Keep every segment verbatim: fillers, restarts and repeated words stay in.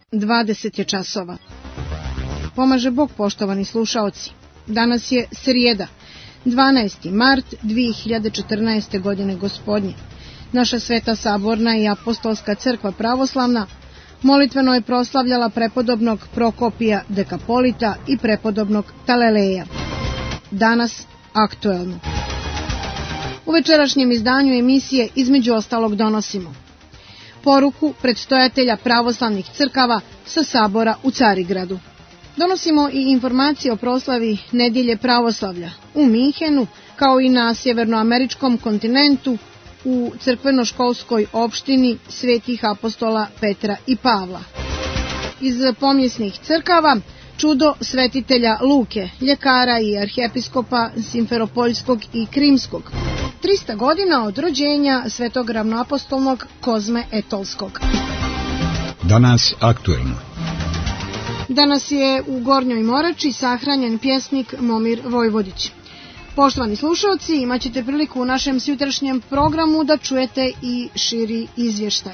dvadeset je časova. Pomaže Bog, poštovani slušaoci. Danas je srijeda, dvanaesti mart dve hiljade četrnaeste. godine gospodnje. Naša Sveta Saborna i Apostolska crkva pravoslavna molitveno je proslavljala prepodobnog Prokopija Dekapolita i prepodobnog Taleleja. Danas aktuelno. U večerašnjem izdanju emisije između ostalog donosimo poruku predstojatelja pravoslavnih crkava sa sabora u Carigradu. Donosimo i informacije o proslavi Nedjelje pravoslavlja u Minhenu, kao i na sjevernoameričkom kontinentu u crkveno-školskoj opštini Svetih apostola Petra i Pavla. Iz pomjesnih crkava čudo svetitelja Luke, ljekara i arhijepiskopa Simferopoljskog i Krimskog. trista godina od rođenja svetog ravnoapostolnog Kozme Etolskog. Danas aktuelno. Danas je u Gornjoj Morači sahranjen pjesnik Momir Vojvodić. Poštovani slušalci, imat ćete priliku u našem sutrašnjem programu da čujete i širi izvještaj.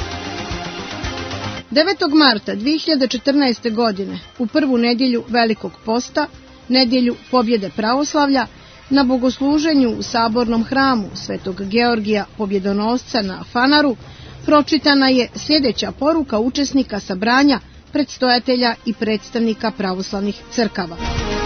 devetog marta dve hiljade četrnaeste. godine, u prvu nedjelju Velikog posta, nedjelju pobjede pravoslavlja, na bogosluženju u sabornom hramu Svetog Georgija Pobjedonosca na Fanaru, pročitana je sljedeća poruka učesnika sabranja predstojatelja i predstavnika pravoslavnih crkava.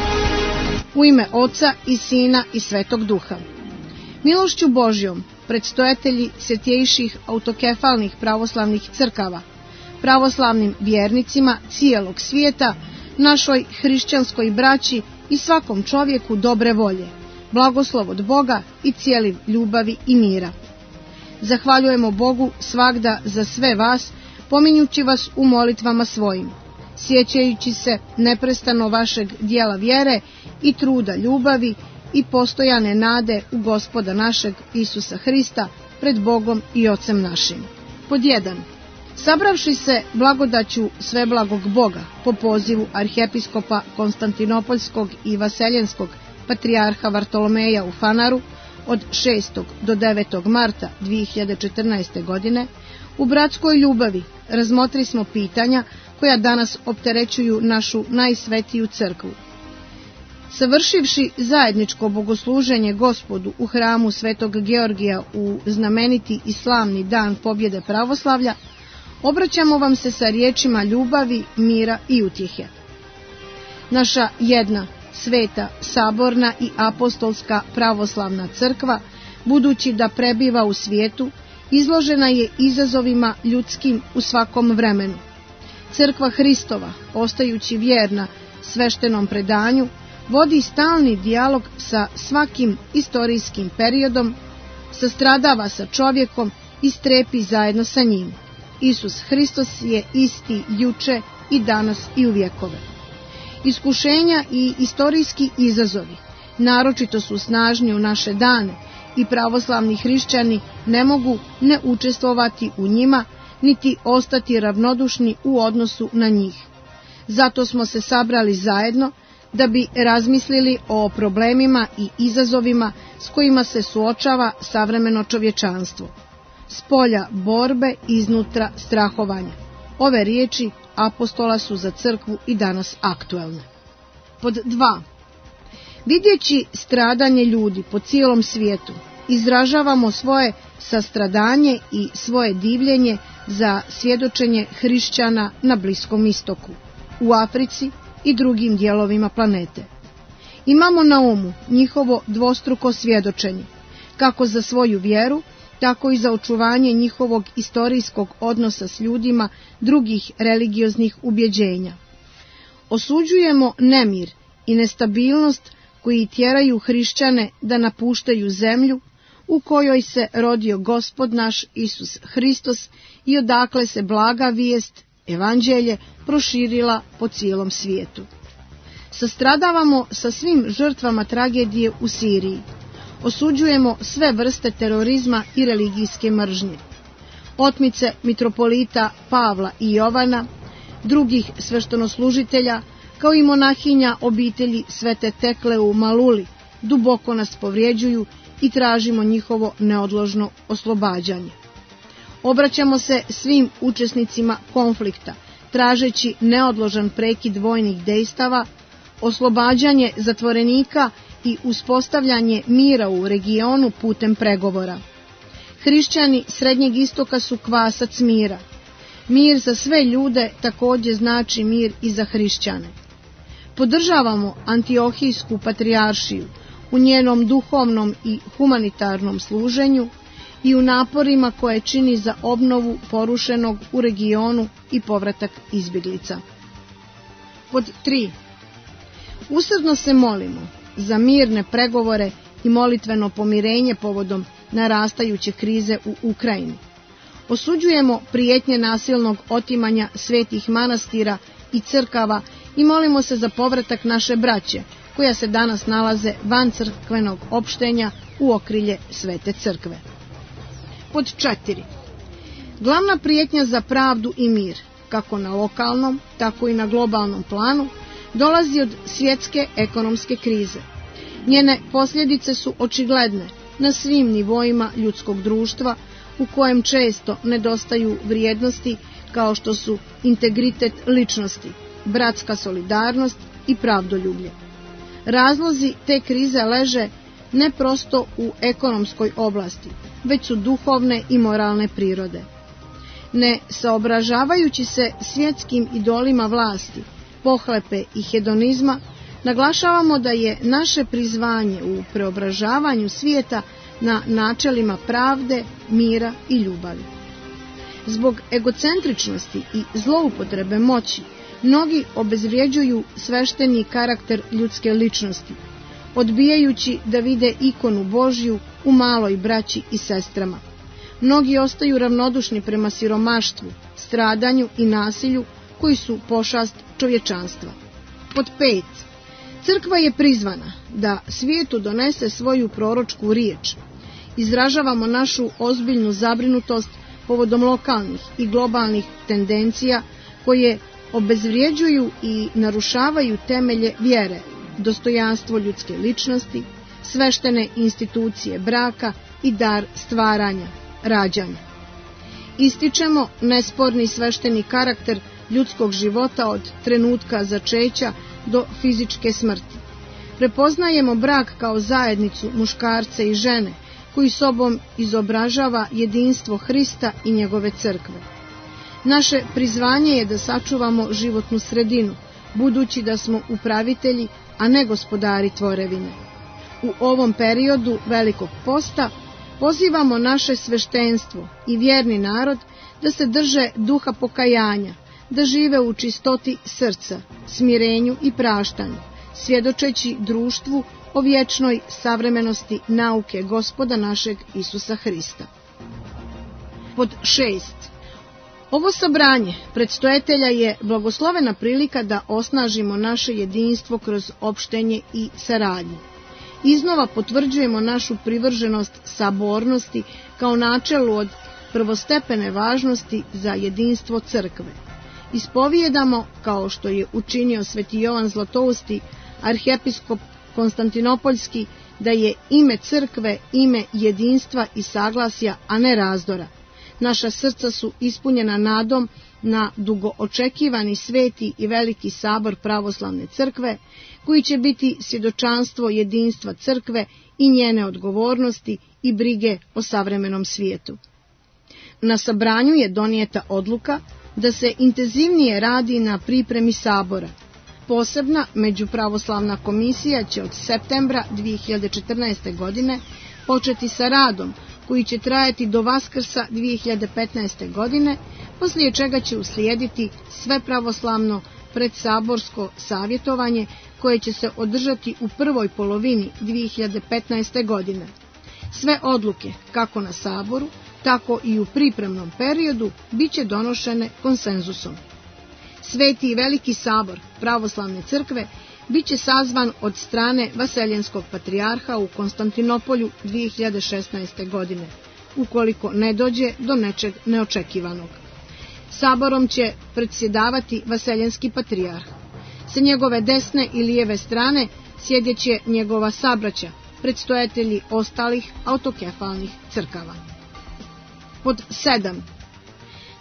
U ime Oca i Sina i Svetog Duha. Milošću Božjom, predstojatelji svetjejših autokefalnih pravoslavnih crkava, pravoslavnim vjernicima cijelog svijeta, našoj hrišćanskoj braći i svakom čovjeku dobre volje, blagoslov od Boga i cijeli ljubavi i mira. Zahvaljujemo Bogu svagda za sve vas, pominjući vas u molitvama svojim, sjećajući se neprestano vašeg dijela vjere i truda ljubavi i postojane nade u Gospoda našeg Isusa Hrista pred Bogom i Ocem našim. Pod jedan. Sabravši se blagodaću sveblagog Boga po pozivu arhijepiskopa Konstantinopoljskog i Vaseljenskog patrijarha Vartolomeja u Fanaru od šestog do devetog marta dve hiljade četrnaeste. godine, u bratskoj ljubavi razmotri smo pitanja koja danas opterećuju našu najsvetiju crkvu. Savršivši zajedničko bogosluženje Gospodu u hramu Svetog Georgija u znameniti i slavni dan pobjede pravoslavlja, obraćamo vam se sa riječima ljubavi, mira i utjehe. Naša jedna, sveta, saborna i apostolska pravoslavna crkva, budući da prebiva u svijetu, izložena je izazovima ljudskim u svakom vremenu. Crkva Hristova, ostajući vjerna sveštenom predanju, vodi stalni dijalog sa svakim istorijskim periodom, sastradava sa čovjekom i strepi zajedno sa njim. Isus Hristos je isti juče i danas i u vjekove. Iskušenja i istorijski izazovi naročito su snažni u naše dane i pravoslavni hrišćani ne mogu ne učestvovati u njima, niti ostati ravnodušni u odnosu na njih. Zato smo se sabrali zajedno da bi razmislili o problemima i izazovima s kojima se suočava savremeno čovječanstvo. S polja borbe, iznutra strahovanja. Ove riječi apostola su za crkvu i danas aktuelne. Pod dva. Vidjeći stradanje ljudi po cijelom svijetu, izražavamo svoje sastradanje i svoje divljenje za svjedočenje hrišćana na Bliskom istoku, u Africi i drugim dijelovima planete. Imamo na umu njihovo dvostruko svjedočenje, kako za svoju vjeru, tako i za očuvanje njihovog istorijskog odnosa s ljudima drugih religioznih ubjeđenja. Osuđujemo nemir i nestabilnost koji tjeraju hrišćane da napuštaju zemlju u kojoj se rodio Gospod naš Isus Hristos i odakle se blaga vijest, evanđelje, proširila po cijelom svijetu. Sastradavamo sa svim žrtvama tragedije u Siriji. Osuđujemo sve vrste terorizma i religijske mržnje. Otmice mitropolita Pavla i Jovana, drugih sveštenoslužitelja, kao i monahinja obitelji Svete Tekle u Maluli, duboko nas povrijeđuju i tražimo njihovo neodložno oslobađanje. Obraćamo se svim učesnicima konflikta, tražeći neodložan prekid vojnih dejstava, oslobađanje zatvorenika i uspostavljanje mira u regionu putem pregovora. Hrišćani Srednjeg istoka su kvasac mira. Mir za sve ljude također znači mir i za hrišćane. Podržavamo Antiohijsku patrijaršiju u njenom duhovnom i humanitarnom služenju i u naporima koje čini za obnovu porušenog u regionu i povratak izbjeglica. Pod tri. Usrdno se molimo za mirne pregovore i molitveno pomirenje povodom narastajuće krize u Ukrajini. Osuđujemo prijetnje nasilnog otimanja svetih manastira i crkava i molimo se za povratak naše braće, koja se danas nalaze van crkvenog opštenja u okrilje Svete crkve. Pod četiri. Glavna prijetnja za pravdu i mir, kako na lokalnom, tako i na globalnom planu, dolazi od svjetske ekonomske krize. Njene posljedice su očigledne na svim nivoima ljudskog društva, u kojem često nedostaju vrijednosti kao što su integritet ličnosti, bratska solidarnost i pravdoljublje. Razlozi te krize leže ne prosto u ekonomskoj oblasti, već su duhovne i moralne prirode. Ne saobražavajući se svjetskim idolima vlasti, pohlepe i hedonizma, naglašavamo da je naše prizvanje u preobražavanju svijeta na načelima pravde, mira i ljubavi. Zbog egocentričnosti i zloupotrebe moći, mnogi obezvrijeđuju svešteni karakter ljudske ličnosti, odbijajući da vide ikonu Božju u maloj braći i sestrama. Mnogi ostaju ravnodušni prema siromaštvu, stradanju i nasilju koji su pošast čovječanstva. Pod pet. Crkva je prizvana da svijetu donese svoju proročku riječ. Izražavamo našu ozbiljnu zabrinutost povodom lokalnih i globalnih tendencija koje obezvrijeđuju i narušavaju temelje vjere, dostojanstvo ljudske ličnosti, sveštene institucije braka i dar stvaranja, rađanja. Ističemo nesporni svešteni karakter ljudskog života od trenutka začeća do fizičke smrti. Prepoznajemo brak kao zajednicu muškarca i žene, koji sobom izobražava jedinstvo Hrista i njegove crkve. Naše prizvanje je da sačuvamo životnu sredinu, budući da smo upravitelji, a ne gospodari tvorevine. U ovom periodu Velikog posta pozivamo naše sveštenstvo i vjerni narod da se drže duha pokajanja, da žive u čistoti srca, smirenju i praštanju, svjedočeći društvu o vječnoj savremenosti nauke Gospoda našeg Isusa Hrista. Pod šest. Ovo sabranje predstojatelja je blagoslovena prilika da osnažimo naše jedinstvo kroz opštenje i saradnju. Iznova potvrđujemo našu privrženost sabornosti kao načelu od prvostepene važnosti za jedinstvo crkve. Ispovijedamo, kao što je učinio sveti Jovan Zlatousti, arhijepiskop Konstantinopoljski, da je ime crkve ime jedinstva i saglasja, a ne razdora. Naša srca su ispunjena nadom na dugoočekivani sveti i veliki sabor pravoslavne crkve, koji će biti svjedočanstvo jedinstva crkve i njene odgovornosti i brige o savremenom svijetu. Na sabranju je donijeta odluka da se intenzivnije radi na pripremi sabora. Posebna međupravoslavna komisija će od septembra dvije hiljade četrnaeste. godine početi sa radom, koji će trajati do Vaskrsa dvije hiljade petnaeste. godine, poslije čega će uslijediti sve pravoslavno predsaborsko savjetovanje koje će se održati u prvoj polovini dvije hiljade petnaeste. godine. Sve odluke, kako na saboru, tako i u pripremnom periodu, bit će donošene konsenzusom. Sveti i veliki sabor pravoslavne crkve bit će sazvan od strane Vaseljenskog patrijarha u Konstantinopolju dvije hiljade šesnaeste. godine, ukoliko ne dođe do nečeg neočekivanog. Saborom će predsjedavati Vaseljenski patrijarh. Sa njegove desne i lijeve strane sjedjeće njegova sabraća, predstojatelji ostalih autokefalnih crkava. Pod sedam.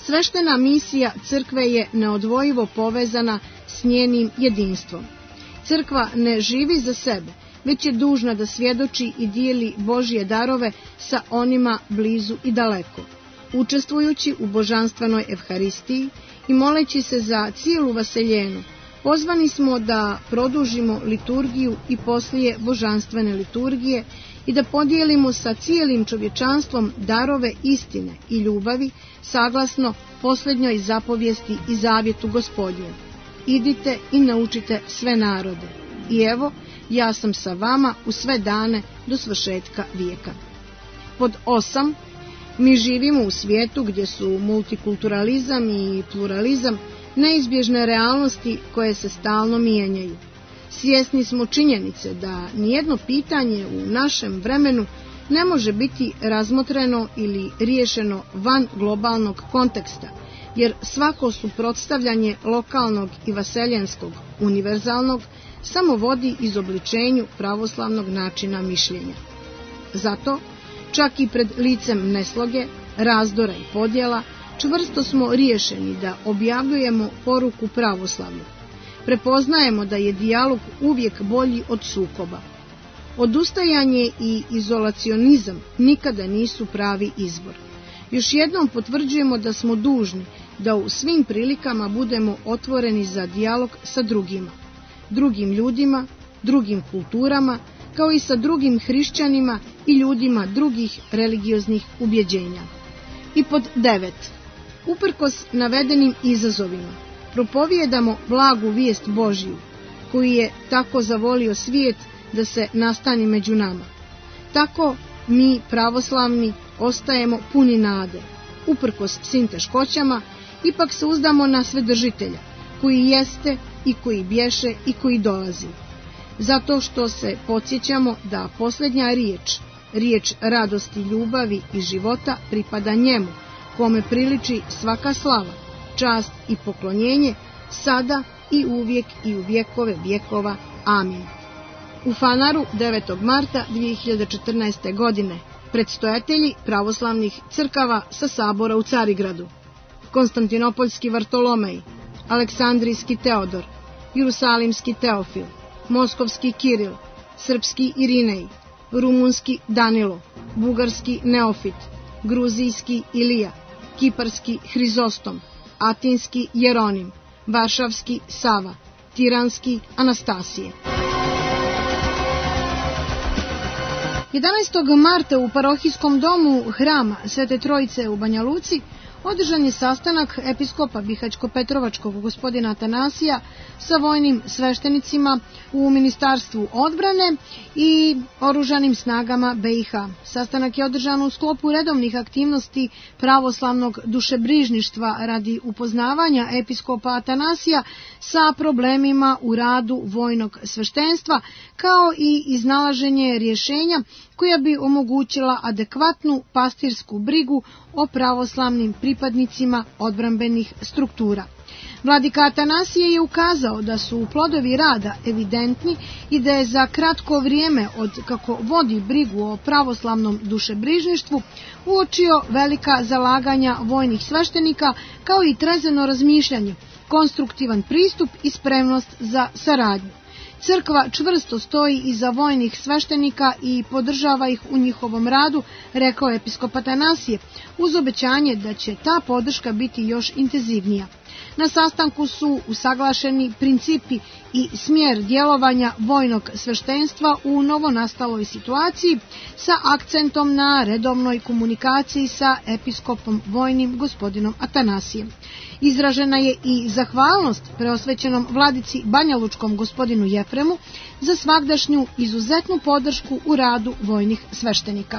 Sveštena misija crkve je neodvojivo povezana s njenim jedinstvom. Crkva ne živi za sebe, već je dužna da svjedoči i dijeli Božje darove sa onima blizu i daleko. Učestvujući u božanstvenoj evharistiji i moleći se za cijelu vaseljenu, pozvani smo da produžimo liturgiju i poslije božanstvene liturgije i da podijelimo sa cijelim čovječanstvom darove istine i ljubavi saglasno posljednjoj zapovijesti i zavjetu Gospodnjem. Idite i naučite sve narode. I evo, ja sam sa vama u sve dane do svršetka vijeka. Pod osam. Mi živimo u svijetu gdje su multikulturalizam i pluralizam neizbježne realnosti koje se stalno mijenjaju. Svjesni smo činjenice da nijedno pitanje u našem vremenu ne može biti razmotreno ili riješeno van globalnog konteksta, jer svako suprotstavljanje lokalnog i vaseljenskog, univerzalnog, samo vodi izobličenju pravoslavnog načina mišljenja. Zato, čak i pred licem nesloge, razdora i podjela, čvrsto smo riješeni da objavljujemo poruku pravoslavlju. Prepoznajemo da je dijalog uvijek bolji od sukoba. Odustajanje i izolacionizam nikada nisu pravi izbor. Još jednom potvrđujemo da smo dužni da u svim prilikama budemo otvoreni za dijalog sa drugima, drugim ljudima, drugim kulturama, kao i sa drugim hrišćanima i ljudima drugih religioznih ubjeđenja. I pod devet. Uprkos navedenim izazovima, propovijedamo blagu vijest Božju, koji je tako zavolio svijet da se nastani među nama. Tako mi, pravoslavni, ostajemo puni nade. Uprkos svim teškoćama, ipak se uzdamo na Svedržitelja, koji jeste i koji bješe i koji dolazi. Zato što se podsjećamo da posljednja riječ, riječ radosti, ljubavi i života pripada njemu, kome priliči svaka slava, čast i poklonjenje, sada i uvijek i u vjekove vjekova. Amin. U Fanaru devetog marta dvije hiljade četrnaeste. godine predstojatelji pravoslavnih crkava sa sabora u Carigradu: Konstantinopoljski Vartolomej, Aleksandrijski Teodor, Jerusalimski Teofil, Moskovski Kiril, Srpski Irinej, Rumunski Danilo, Bugarski Neofit, Gruzijski Ilija, Kiparski Hrizostom, Atinski Jeronim, Varšavski Sava, Tiranski Anastasije. jedanaestog marta u parohijskom domu hrama Svete Trojice u Banja Luci održan je sastanak episkopa Bihaćko-Petrovačkog gospodina Atanasija sa vojnim sveštenicima u Ministarstvu odbrane i oružanim snagama B i H. Sastanak je održan u sklopu redovnih aktivnosti pravoslavnog dušebrižništva radi upoznavanja episkopa Atanasija sa problemima u radu vojnog sveštenstva, kao i iznalaženje rješenja koja bi omogućila adekvatnu pastirsku brigu o pravoslavnim pripadnicima odbrambenih struktura. Vladika Atanasije je ukazao da su plodovi rada evidentni i da je za kratko vrijeme od kako vodi brigu o pravoslavnom dušebrižništvu uočio velika zalaganja vojnih sveštenika, kao i trezveno razmišljanje, konstruktivan pristup i spremnost za saradnju. Crkva čvrsto stoji iza vojnih sveštenika i podržava ih u njihovom radu, rekao je episkop Atanasije, uz obećanje da će ta podrška biti još intenzivnija. Na sastanku su usaglašeni principi i smjer djelovanja vojnog sveštenstva u novonastaloj situaciji sa akcentom na redovnoj komunikaciji sa episkopom vojnim gospodinom Atanasijem. Izražena je i zahvalnost preosvećenom vladici banjalučkom gospodinu Jefremu za svagdašnju izuzetnu podršku u radu vojnih sveštenika.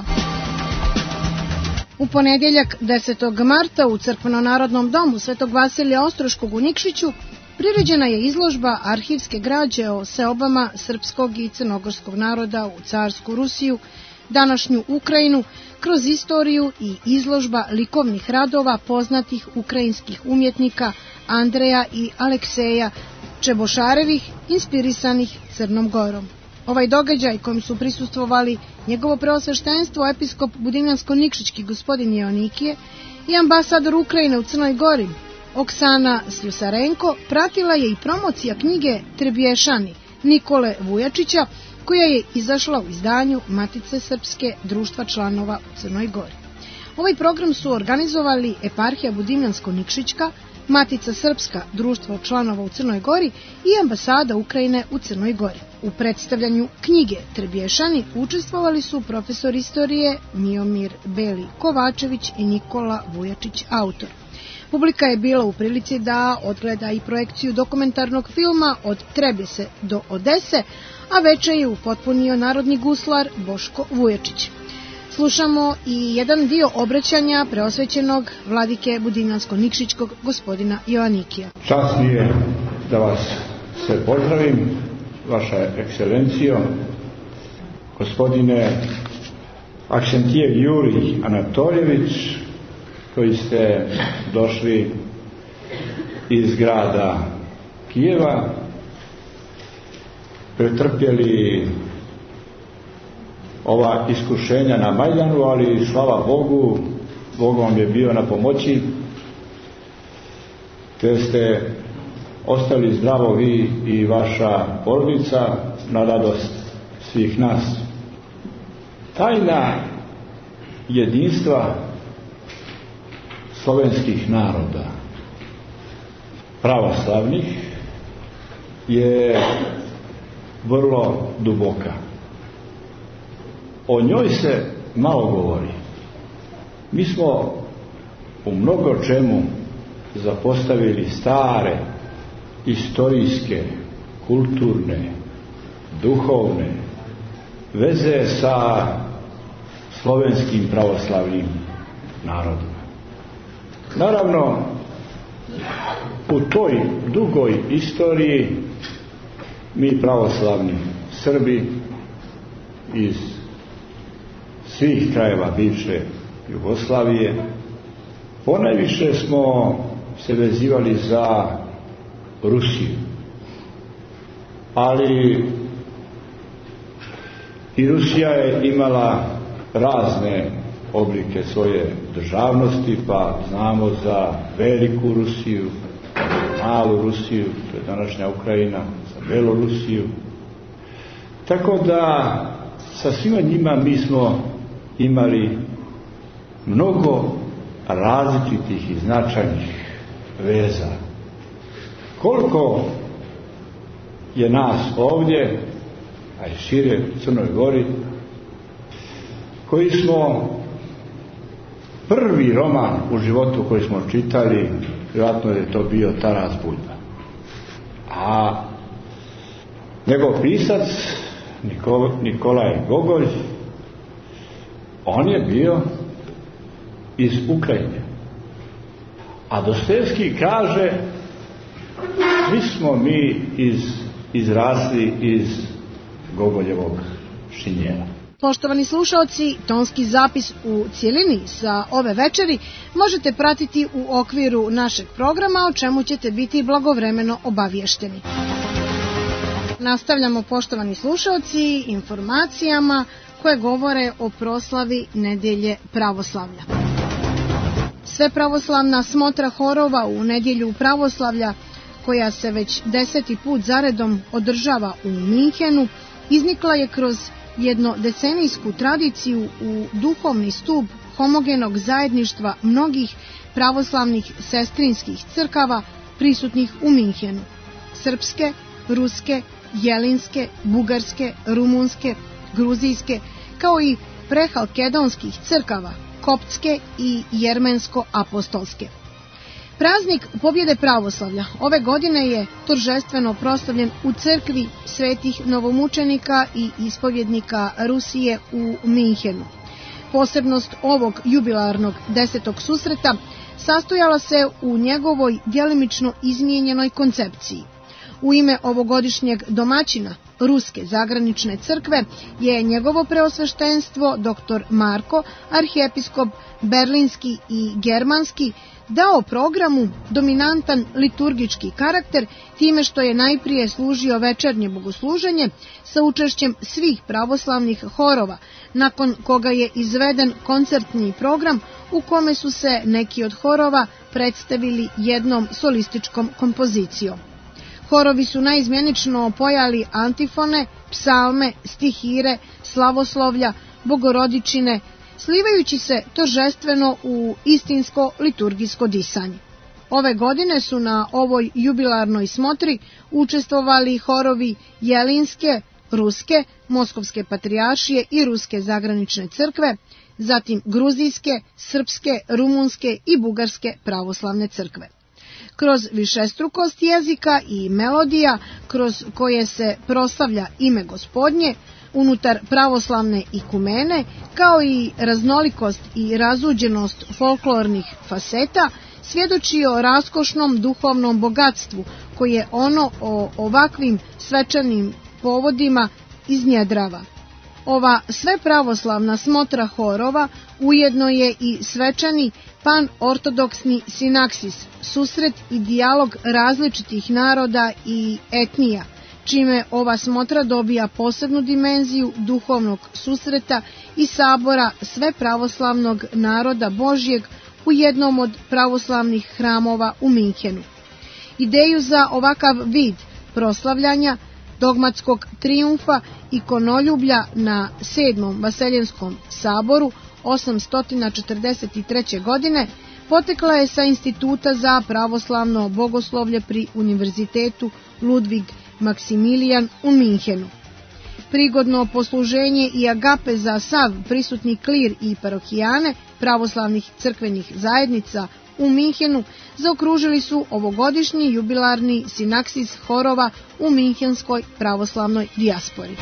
U ponedjeljak desetog marta u Crkveno-narodnom domu Svetog Vasilija Ostroškog u Nikšiću priređena je izložba arhivske građe o seobama srpskog i crnogorskog naroda u carsku Rusiju, današnju Ukrajinu, kroz istoriju i izložba likovnih radova poznatih ukrajinskih umjetnika Andreja i Alekseja Čebošarevih, inspirisanih Crnom Gorom. Ovaj događaj kojim su prisustvovali njegovo preosveštenstvo episkop Budimljansko-Nikšićki gospodin Joanikije i ambasador Ukrajine u Crnoj Gori Oksana Sljusarenko pratila je i promocija knjige Trebješani Nikole Vujačića, koja je izašla u izdanju Matice Srpske društva članova u Crnoj Gori. Ovaj program su organizovali eparhija Budimljansko-Nikšićka, Matica Srpska društvo članova u Crnoj Gori i ambasada Ukrajine u Crnoj Gori. U predstavljanju knjige Trebješani učestvovali su profesor istorije Miomir Beli Kovačević i Nikola Vujačić, autor. Publika je bila u prilici da odgleda i projekciju dokumentarnog filma Od Trebjese do Odese, a veče je upotpunio narodni guslar Boško Vujačić. Slušamo i jedan dio obraćanja preosvećenog vladike Budimljansko-Nikšićkog gospodina Joanikija. Čast mi je da vas sve pozdravim, vaša ekscelencijo, gospodine Aksentijev Jurij Anatoljević, koji ste došli iz grada Kijeva, pretrpjeli ova iskušenja na Majdanu, ali slava Bogu, Bog vam je bio na pomoći, te ste ostali zdravo vi i vaša porodica na radost svih nas. Tajna jedinstva slovenskih naroda, pravoslavnih, je vrlo duboka. O njoj se malo govori. Mi smo u mnogo čemu zapostavili stare, istorijske, kulturne, duhovne veze sa slovenskim pravoslavnim narodom. Naravno, u toj dugoj istoriji mi pravoslavni Srbi iz svih krajeva bivše Jugoslavije ponajviše smo se vezivali za Rusiju. Ali i Rusija je imala razne oblike svoje državnosti, pa znamo za veliku Rusiju, malu Rusiju, to je današnja Ukrajina, za Belorusiju. Tako da sa svima njima mi smo imali mnogo različitih i značajnih veza. Koliko je nas ovdje, a i šire u Crnoj Gori, koji smo prvi roman u životu koji smo čitali, vjerojatno je to bio Taras Buljba. A njegov pisac Nikolaj Gogolj, on je bio iz Ukrajine. A Dostojevski kaže, svi smo mi iz, izrasli iz Gogoljevog šinjela. Poštovani slušaoci, tonski zapis u cijelini sa ove večeri možete pratiti u okviru našeg programa, o čemu ćete biti blagovremeno obavješteni. Nastavljamo, poštovani slušaoci, informacijama koje govore o proslavi Nedjelje pravoslavlja. Sve pravoslavna smotra horova u Nedjelju pravoslavlja, koja se već deseti put zaredom održava u Minhenu, iznikla je kroz jednodecenijsku tradiciju u duhovni stup homogenog zajedništva mnogih pravoslavnih sestrinskih crkava prisutnih u Minhenu: srpske, ruske, jelinske, bugarske, rumunske, gruzijske, kao i prehalkedonskih crkava, koptske i jermensko-apostolske. Praznik pobjede pravoslavlja ove godine je торжествено proslavljen u crkvi svetih novomučenika i ispovjednika Rusije u Minhenu. Posebnost ovog jubilarnog desetog susreta sastojala se u njegovoj djelimično izmijenjenoj koncepciji. U ime ovogodišnjeg domaćina Ruske zagranične crkve je njegovo preosveštenstvo doktor Marko, arhijepiskop berlinski i germanski, dao programu dominantan liturgički karakter time što je najprije služio večernje bogosluženje sa učešćem svih pravoslavnih horova, nakon koga je izveden koncertni program u kome su se neki od horova predstavili jednom solističkom kompozicijom. Horovi su naizmjenično pojali antifone, psalme, stihire, slavoslovlja, bogorodičine, slivajući se toržestveno u istinsko liturgijsko disanje. Ove godine su na ovoj jubilarnoj smotri učestvovali horovi Jelinske, Ruske, Moskovske patrijaršije i Ruske zagranične crkve, zatim Gruzijske, Srpske, Rumunske i Bugarske pravoslavne crkve. Kroz višestrukost jezika i melodija kroz koje se proslavlja ime Gospodnje, unutar pravoslavne ikumene, kao i raznolikost i razuđenost folklornih faseta, svjedoči o raskošnom duhovnom bogatstvu koje ono o ovakvim svečanim povodima iznjedrava. Ova svepravoslavna smotra horova ujedno je i svečani pan-ortodoksni sinaksis, susret i dijalog različitih naroda i etnija, čime ova smotra dobija posebnu dimenziju duhovnog susreta i sabora svepravoslavnog naroda Božjeg u jednom od pravoslavnih hramova u Minhenu. Ideju za ovakav vid proslavljanja, dogmatskog trijumfa i ikonoljublja na sedmom Vaseljenskom saboru osamsto četrdeset treće. godine potekla je sa Instituta za pravoslavno bogoslovlje pri Univerzitetu Ludvig Maksimilijan u Minhenu. Prigodno posluženje i agape za sav prisutni klir i parohijane pravoslavnih crkvenih zajednica u Minhenu zaokružili su ovogodišnji jubilarni sinaksis horova u minhenskoj pravoslavnoj dijaspori.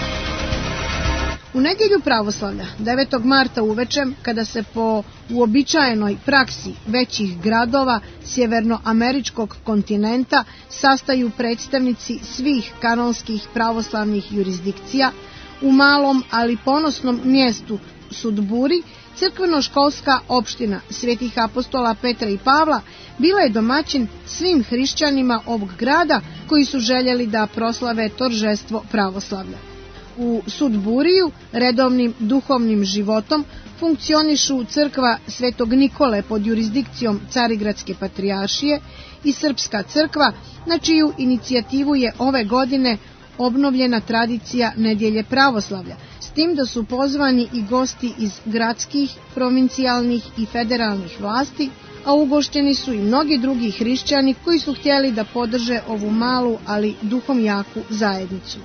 U nedjelju pravoslavlja, devetog marta uveče, kada se po uobičajenoj praksi većih gradova sjevernoameričkog kontinenta sastaju predstavnici svih kanonskih pravoslavnih jurisdikcija, u malom ali ponosnom mjestu Sudburi, crkveno-školska opština Svetih apostola Petra i Pavla bila je domaćin svim hrišćanima ovog grada koji su željeli da proslave toržestvo pravoslavlja. U Sudburiju redovnim duhovnim životom funkcionišu crkva Svetog Nikole pod jurisdikcijom Carigradske patrijaršije i Srpska crkva, na čiju inicijativu je ove godine obnovljena tradicija nedjelje pravoslavlja, s tim da su pozvani i gosti iz gradskih, provincijalnih i federalnih vlasti, a ugošćeni su i mnogi drugi hrišćani koji su htjeli da podrže ovu malu, ali duhom jaku zajednicu.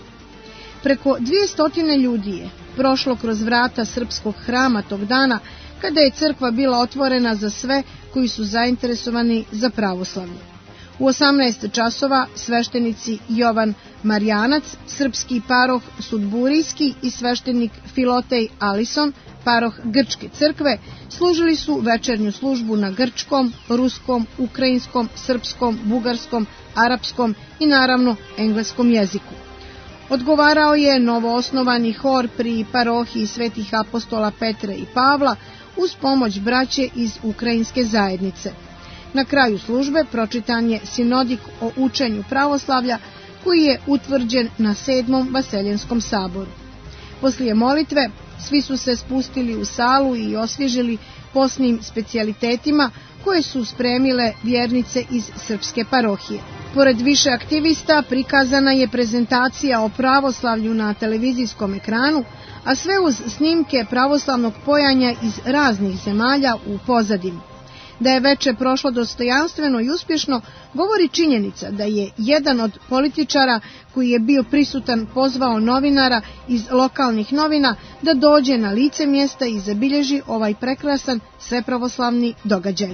Preko dvije ljudi je prošlo kroz vrata srpskog hrama tog dana, kada je crkva bila otvorena za sve koji su zainteresovani za pravoslavlje. U osamnaest časova sveštenici Jovan Marjanac, srpski paroh Sudburijski, i sveštenik Filotej Alison, paroh Grčke crkve, služili su večernju službu na grčkom, ruskom, ukrajinskom, srpskom, bugarskom, arapskom i naravno engleskom jeziku. Odgovarao je novoosnovani hor pri parohiji Svetih apostola Petra i Pavla uz pomoć braće iz ukrajinske zajednice. Na kraju službe pročitan je sinodik o učenju pravoslavlja koji je utvrđen na sedmom Vaseljenskom saboru. Poslije molitve svi su se spustili u salu i osvježili posnim specijalitetima koje su spremile vjernice iz srpske parohije. Pored više aktivista prikazana je prezentacija o pravoslavlju na televizijskom ekranu, a sve uz snimke pravoslavnog pojanja iz raznih zemalja u pozadini. Da je veče prošlo dostojanstveno i uspješno govori činjenica da je jedan od političara koji je bio prisutan pozvao novinara iz lokalnih novina da dođe na lice mjesta i zabilježi ovaj prekrasan svepravoslavni događaj.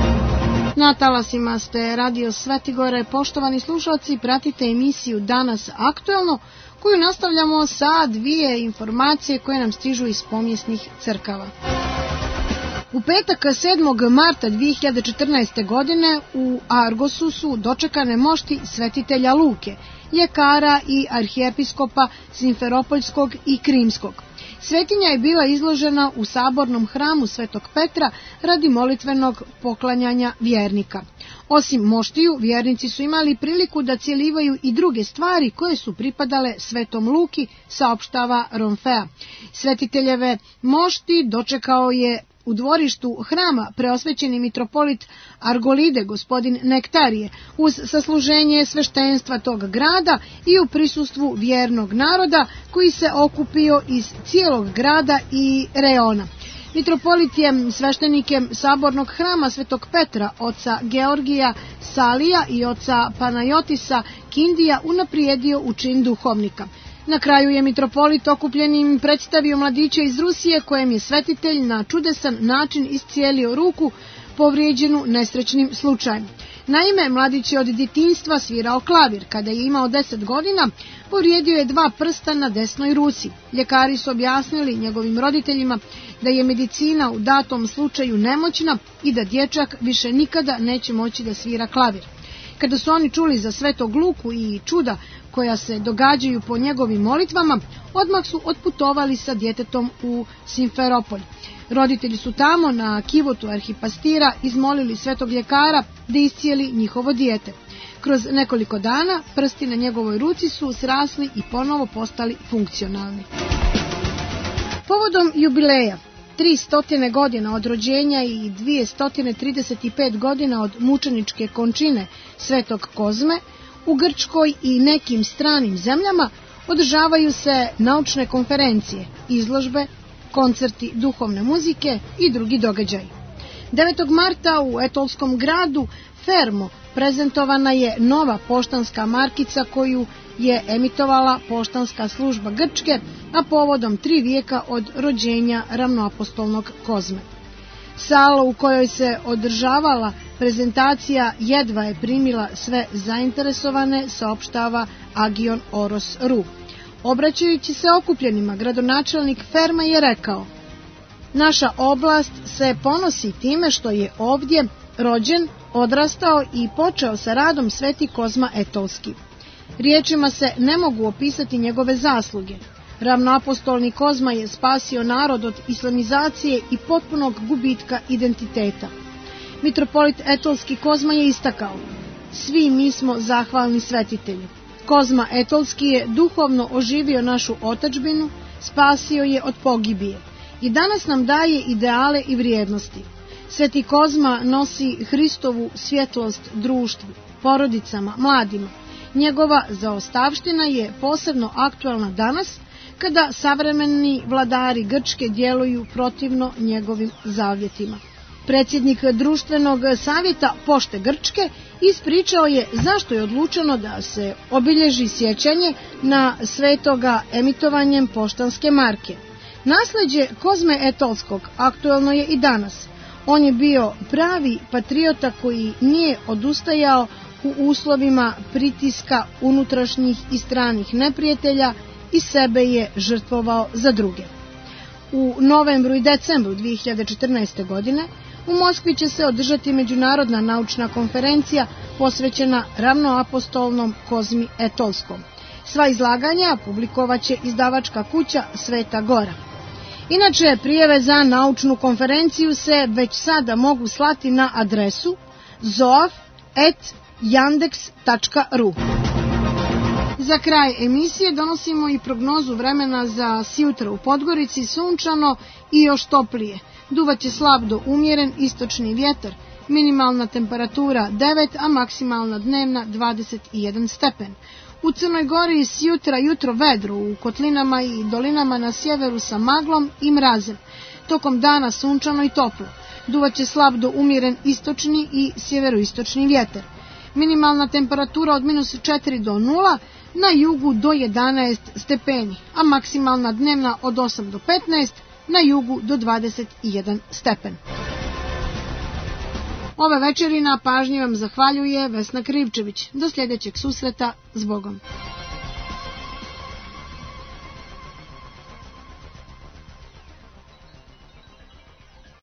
Na talasima ste Radio Svetigore, poštovani slušalci, pratite emisiju Danas aktuelno, koju nastavljamo sa dvije informacije koje nam stižu iz pomjesnih crkava. U petak sedmog marta dvije hiljade četrnaeste. godine u Argosu su dočekane mošti svetitelja Luke, ljekara i arhijepiskopa Simferopoljskog i Krimskog. Svetinja je bila izložena u sabornom hramu Svetog Petra radi molitvenog poklanjanja vjernika. Osim moštiju, vjernici su imali priliku da cijelivaju i druge stvari koje su pripadale Svetom Luki, saopštava Romfea. Svetiteljeve mošti dočekao je u dvorištu hrama preosvećeni mitropolit Argolide, gospodin Nektarije, uz sasluženje sveštenstva tog grada i u prisustvu vjernog naroda koji se okupio iz cijelog grada i reona. Mitropolit je sveštenike sabornog hrama Svetog Petra, oca Georgija Salija i oca Panajotisa Kindija unaprijedio u čin duhovnika. Na kraju je mitropolit okupljenim predstavio mladića iz Rusije kojem je svetitelj na čudesan način iscijelio ruku povrijeđenu nesrećnim slučajem. Naime, mladić je od djetinjstva svirao klavir. Kada je imao deset godina, povrijedio je dva prsta na desnoj ruci. Ljekari su objasnili njegovim roditeljima da je medicina u datom slučaju nemoćna i da dječak više nikada neće moći da svira klavir. Kada su oni čuli za Svetog Luku i čuda koja se događaju po njegovim molitvama, odmah su otputovali sa djetetom u Simferopolj. Roditelji su tamo na kivotu arhipastira izmolili svetog ljekara da iscijeli njihovo dijete. Kroz nekoliko dana prsti na njegovoj ruci su srasli i ponovo postali funkcionalni. Povodom jubileja, tristo godina od rođenja i dvjesto trideset pet godina od mučeničke končine Svetog Kozme, u Grčkoj i nekim stranim zemljama održavaju se naučne konferencije, izložbe, koncerti duhovne muzike i drugi događaji. devetog marta u etolskom gradu Fermo prezentovana je nova poštanska markica koju je emitovala poštanska služba Grčke, a povodom tri vijeka od rođenja ravnoapostolnog Kozme. Sala u kojoj se održavala prezentacija jedva je primila sve zainteresovane, saopštava Agion Oros Ru. Obraćajući se okupljenima, gradonačelnik Ferma je rekao: naša oblast se ponosi time što je ovdje rođen, odrastao i počeo sa radom Sveti Kozma Etolski. Riječima se ne mogu opisati njegove zasluge. Ravnoapostolni Kozma je spasio narod od islamizacije i potpunog gubitka identiteta. Mitropolit Etolski Kozma je istakao: svi mi smo zahvalni svetitelju. Kozma Etolski je duhovno oživio našu otadžbinu, spasio je od pogibije i danas nam daje ideale i vrijednosti. Sveti Kozma nosi Hristovu svjetlost društvu, porodicama, mladima. Njegova zaostavština je posebno aktualna danas, kada savremeni vladari Grčke djeluju protivno njegovim zavjetima. Predsjednik društvenog savjeta Pošte Grčke ispričao je zašto je odlučeno da se obilježi sjećanje na svetoga emitovanjem poštanske marke. Nasljeđe Kozme Etolskog aktualno je i danas. On je bio pravi patriota koji nije odustajao u uslovima pritiska unutrašnjih i stranih neprijatelja i sebe je žrtvovao za druge. U novembru i decembru dvije hiljade četrnaeste. godine u Moskvi će se održati međunarodna naučna konferencija posvećena ravnoapostolnom Kozmi Etolskom. Sva izlaganja publikovat će izdavačka kuća Sveta Gora. Inače, prijave za naučnu konferenciju se već sada mogu slati na adresu zoaf et yandex tačka ru. Za kraj emisije donosimo i prognozu vremena za sjutra u Podgorici, sunčano i još toplije. Duvaće slab do umjeren istočni vjetar, minimalna temperatura devet, a maksimalna dnevna dvadeset jedan stepen. U Crnoj Gori sjutra jutro vedro, u kotlinama i dolinama na sjeveru sa maglom i mrazem. Tokom dana sunčano i toplo. Duvaće slab do umjeren istočni i sjeveroistočni vjetar. Minimalna temperatura od minus četiri do nula, na jugu do jedanaest stepeni, a maksimalna dnevna od osam do petnaest, na jugu do dvadeset jedan stepen. Ove večeri na pažnji vam zahvaljuje Vesna Krivčević. Do sljedećeg susreta, s Bogom.